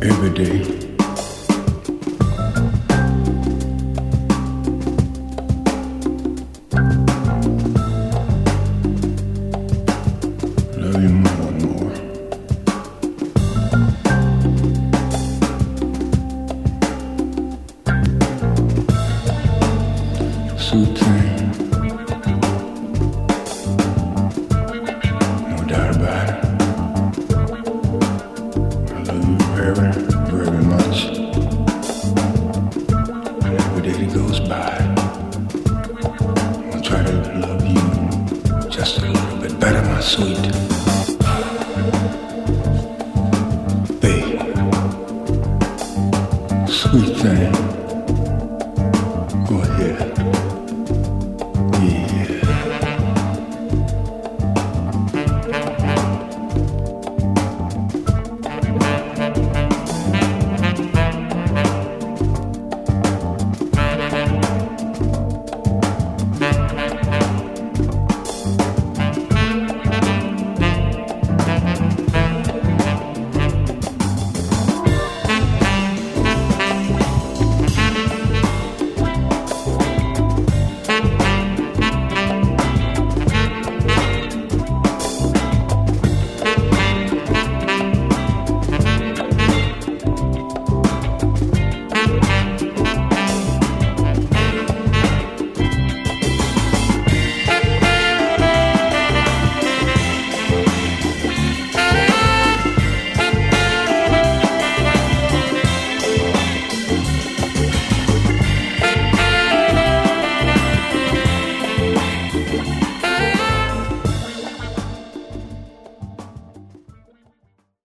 every day. Love you more and more. Sweet thing, no doubt about it. I love you very, very much. And every day that goes by, I'll try to love you just a little bit better, my sweet.